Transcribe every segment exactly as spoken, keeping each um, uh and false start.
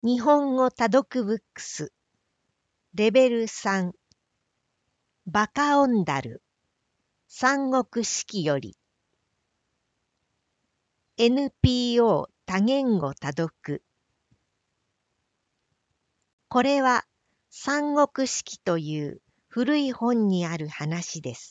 日本語多読ブックスレベルさんバカオンダル三国志記より エヌピーオー 多言語多読。これは三国志記という古い本にある話です。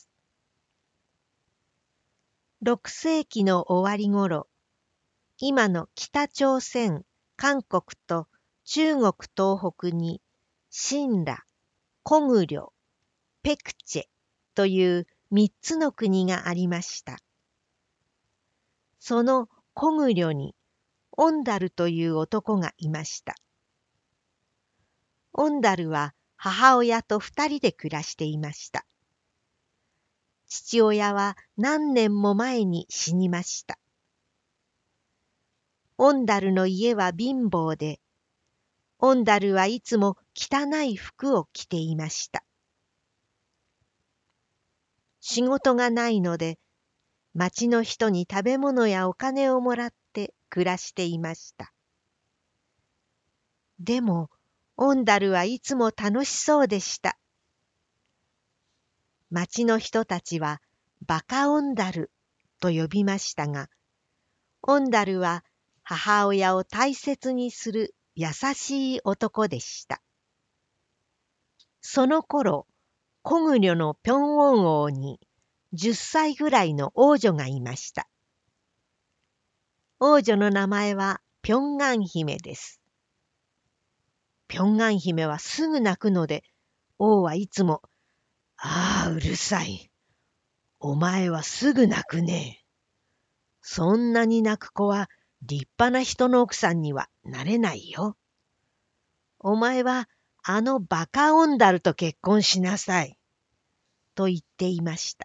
ろくせいきの終わりごろ、今の北朝鮮、韓国と中国東北に親羅、コグリョ、ペクチェという三つの国がありました。そのコグリョにオンダルという男がいました。オンダルは母親と二人で暮らしていました。父親は何年も前に死にました。オンダルの家は貧乏で、オンダルはいつも汚い服を着ていました。仕事がないので、町の人に食べ物やお金をもらって暮らしていました。でも、オンダルはいつも楽しそうでした。町の人たちはバカオンダルと呼びましたが、オンダルは母親を大切にする優しい男でした。その頃、コグリョのピョンオン王にじゅっさいぐらいの王女がいました。王女の名前はピョンガン姫です。ピョンガン姫はすぐ泣くので、王はいつも、ああ、うるさい。お前はすぐ泣くね。そんなに泣く子は立派な人の奥さんにはなれないよ。お前はあのバカオンダルと結婚しなさい。と言っていました。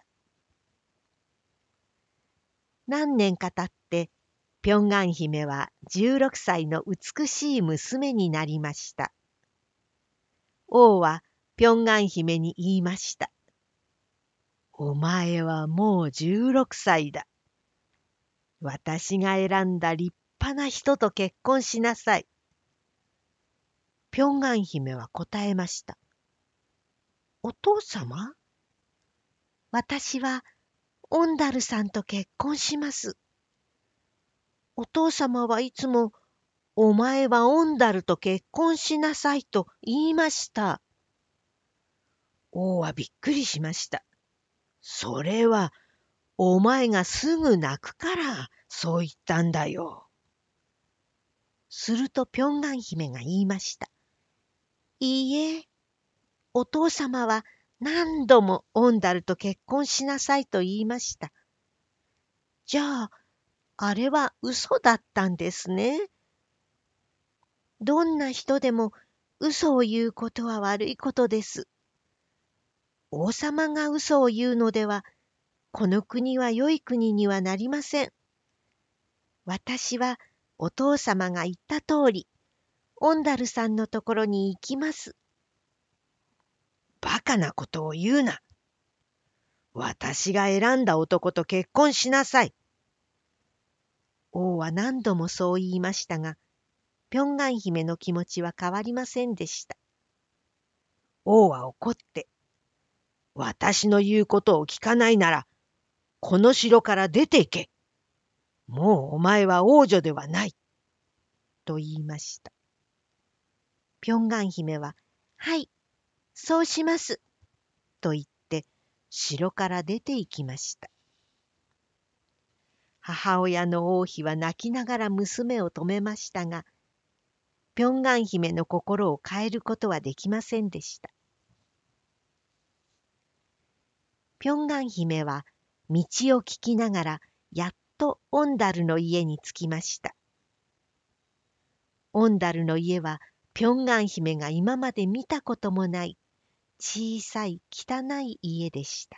何年か経って、ピョンガン姫はじゅうろくさいの美しい娘になりました。王はピョンガン姫に言いました。お前はもうじゅうろくさいだ。私が選んだ立派な人と結婚しなさい。ピョンガン姫は答えました。お父様？私はオンダルさんと結婚します。お父様はいつも、お前はオンダルと結婚しなさいと言いました。王はびっくりしました。それは、お前がすぐ泣くから、そう言ったんだよ。するとピョンガン姫が言いました。いいえ、お父様は何度もオンダルと結婚しなさいと言いました。じゃあ、あれは嘘だったんですね。どんな人でも嘘を言うことは悪いことです。王様が嘘を言うのでは、この国は良い国にはなりません。私はお父様が言った通り、オンダルさんのところに行きます。バカなことを言うな。私が選んだ男と結婚しなさい。王は何度もそう言いましたが、ピョンガン姫の気持ちは変わりませんでした。王は怒って、私の言うことを聞かないなら、この城から出て行け。もうお前は王女ではない。と言いました。ピョンガン姫は、はい、そうします。と言って、城から出て行きました。母親の王妃は泣きながら娘を止めましたが、ピョンガン姫の心を変えることはできませんでした。ピョンガン姫は道を聞きながらやっとオンダルの家に着きました。オンダルの家はピョンガン姫が今まで見たこともない小さい汚い家でした。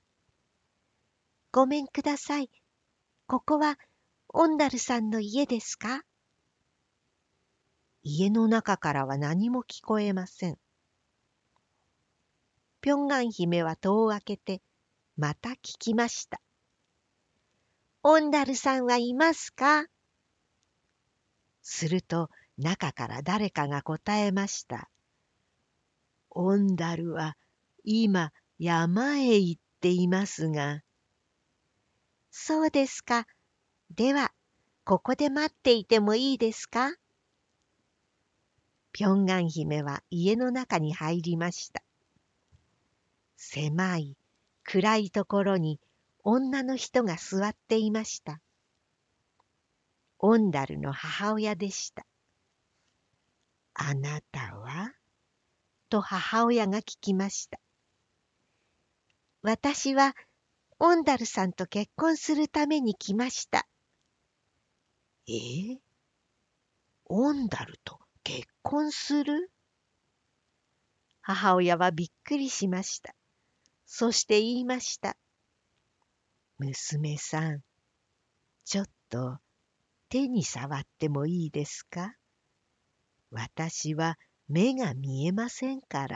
ごめんください。ここはオンダルさんの家ですか？家の中からは何も聞こえません。ピョンガン姫は戸を開けてまた聞きました。オンダルさんはいますか？すると中から誰かが答えました。オンダルは今山へ行っていますが。そうですか。では、ここで待っていてもいいですか？ピョンガン姫は家の中に入りました。狭い暗いところに女の人が座っていました。オンダルの母親でした。あなたは？と母親が聞きました。私はオンダルさんと結婚するために来ました。えー、オンダルと結婚する？母親はびっくりしました。そして言いました。娘さん、ちょっと手に触ってもいいですか？私は目が見えませんから。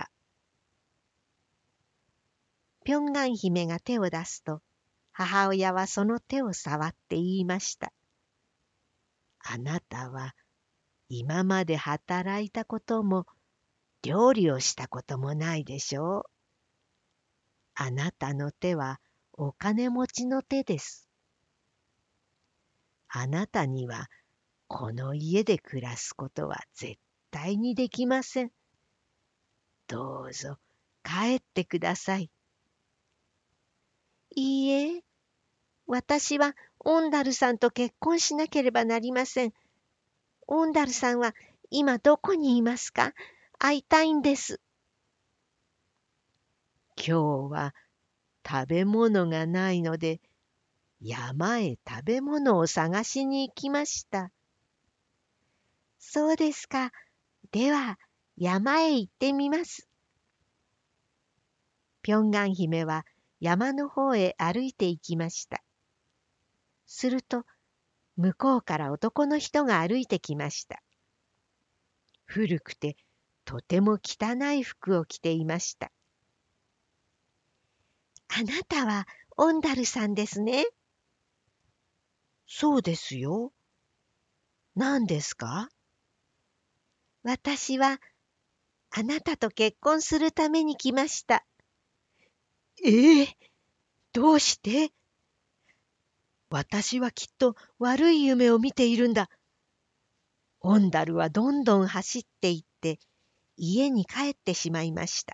ピョンガン姫が手を出すと、母親はその手を触って言いました。あなたは今まで働いたことも料理をしたこともないでしょう。あなたの手はお金持ちの手です。あなたにはこの家で暮らすことは絶対にできません。どうぞ帰ってください。いいえ、私はオンダルさんと結婚しなければなりません。オンダルさんは今どこにいますか？会いたいんです。今日は食べ物がないので、山へ食べ物を探しに行きました。そうですか。では、山へ行ってみます。ピョンガン姫は山の方へ歩いて行きました。すると、向こうから男の人が歩いてきました。古くてとても汚い服を着ていました。あなたはオンダルさんですね。そうですよ。何ですか？私はあなたと結婚するために来ました。ええ、どうして？私はきっと悪い夢を見ているんだ。オンダルはどんどん走っていって家に帰ってしまいました。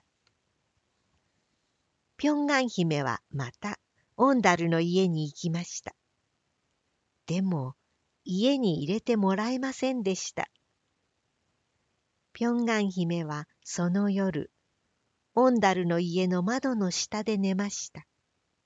ピョンガン姫はまたオンダルの家に行きました。でも家に入れてもらえませんでした。ピョンガン姫はその夜、オンダルの家の窓の下で寝ました。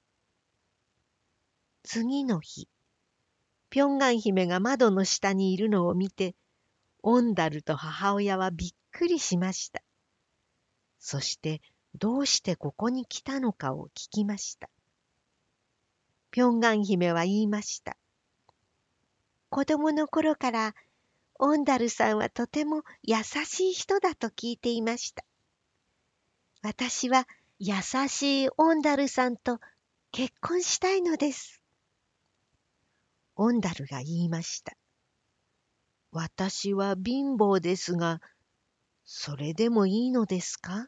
次の日、ピョンガン姫が窓の下にいるのを見て、オンダルと母親はびっくりしました。そしてどうしてここに来たのかを聞きました。ピョンガン姫は言いました。子供の頃からオンダルさんはとても優しい人だと聞いていました。私は優しいオンダルさんと結婚したいのです。オンダルが言いました。私は貧乏ですが、それでもいいのですか？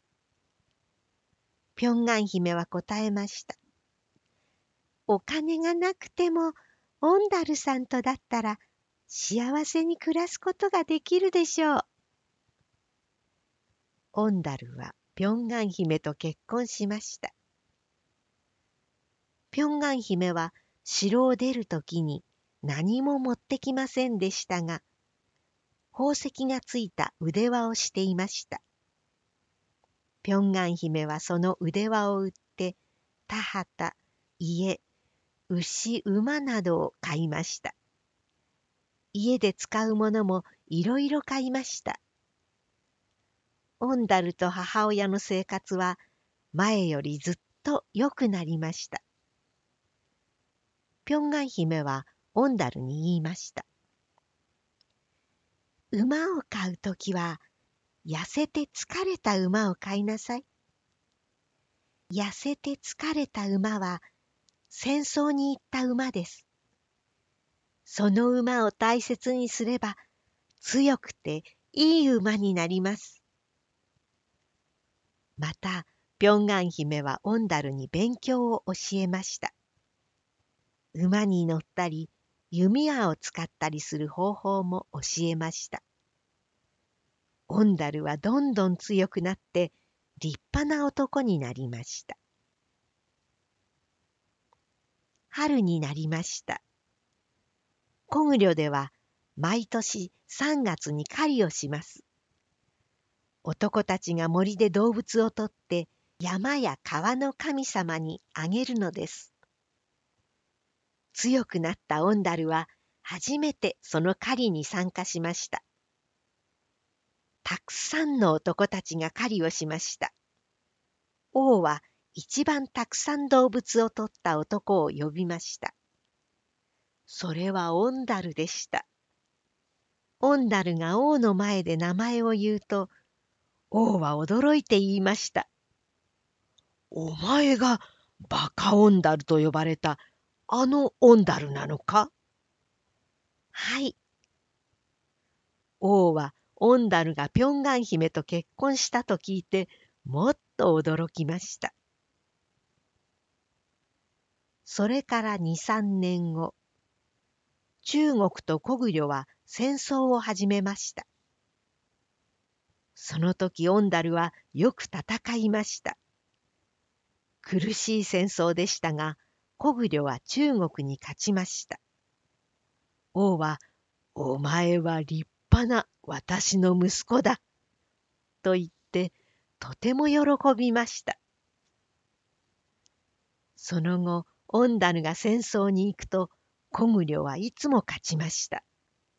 ピョンガン姫は答えました。お金がなくてもオンダルさんとだったら幸せに暮らすことができるでしょう。オンダルはピョンガン姫と結婚しました。ピョンガン姫は城を出るときに何も持ってきませんでしたが、宝石がついた腕輪をしていました。ピョンガン姫はその腕輪を売って田畑、家、牛、馬などを買いました。家で使うものもいろいろ買いました。オンダルと母親の生活は前よりずっと良くなりました。ピョンガン姫はオンダルに言いました。馬を買うときは痩せて疲れた馬を買いなさい。痩せて疲れた馬は戦争に行った馬です。その馬を大切にすれば強くていい馬になります。また、ピョンガン姫はオンダルに勉強を教えました。馬に乗ったり、弓矢を使ったりする方法も教えました。オンダルはどんどん強くなって立派な男になりました。春になりました。コグリョでは毎年さんがつに狩りをします。男たちが森で動物を取って山や川の神様にあげるのです。強くなったオンダルは初めてその狩りに参加しました。たくさんの男たちが狩りをしました。王は一番たくさん動物を取った男を呼びました。それはオンダルでした。オンダルが王の前で名前を言うと、王は驚いて言いました。お前がバカオンダルと呼ばれたあのオンダルなのか？はい。王はオンダルがピョンガン姫と結婚したと聞いてもっと驚きました。それからに、さんねんご、中国とコグリョは戦争を始めました。その時オンダルはよく戦いました。苦しい戦争でしたが、コグリョは中国に勝ちました。王は、お前は立派な私の息子だ、と言ってとても喜びました。その後、オンダルが戦争に行くと、コグリョはいつも勝ちました。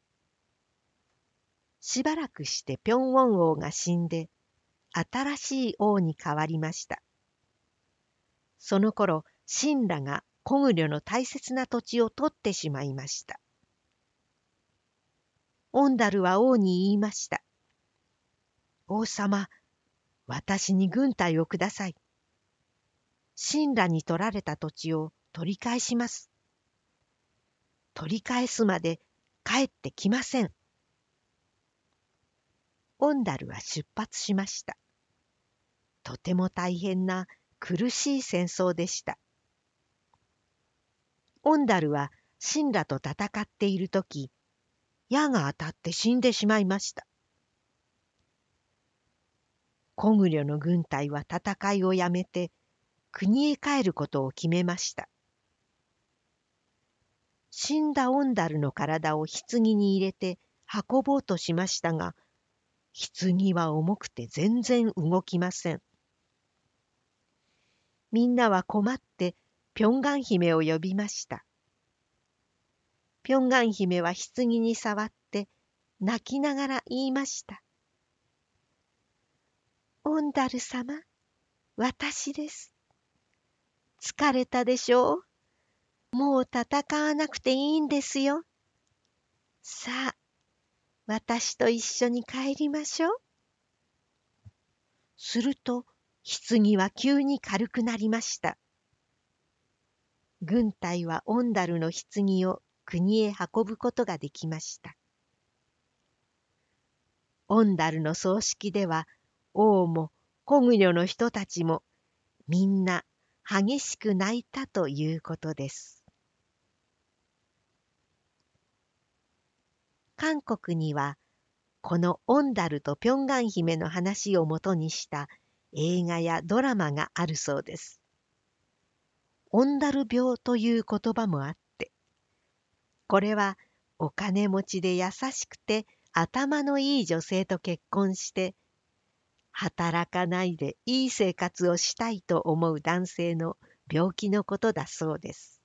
しばらくしてピョンウォン王が死んで、新しい王に変わりました。その頃、神羅がコグリョの大切な土地を取ってしまいました。オンダルは王に言いました。王様、私に軍隊をください。神羅に取られた土地を取り返します。取り返すまで帰ってきません。オンダルは出発しました。とても大変な苦しい戦争でした。オンダルは神羅と戦っているとき、矢が当たって死んでしまいました。コグリョの軍隊は戦いをやめて国へ帰ることを決めました。死んだオンダルの体を棺に入れて運ぼうとしましたが、棺は重くて全然動きません。みんなは困ってピョンガン姫を呼びました。ピョンガン姫は棺に触って泣きながら言いました。オンダル様、私です。疲れたでしょう？もう戦わなくていいんですよ。さあ、私と一緒に帰りましょう。すると、棺は急に軽くなりました。軍隊はオンダルの棺を国へ運ぶことができました。オンダルの葬式では、王もコグリョの人たちもみんな激しく泣いたということです。韓国にはこのオンダルとピョンガン姫の話をもとにした映画やドラマがあるそうです。オンダル病という言葉もあって、これはお金持ちで優しくて頭のいい女性と結婚して働かないでいい生活をしたいと思う男性の病気のことだそうです。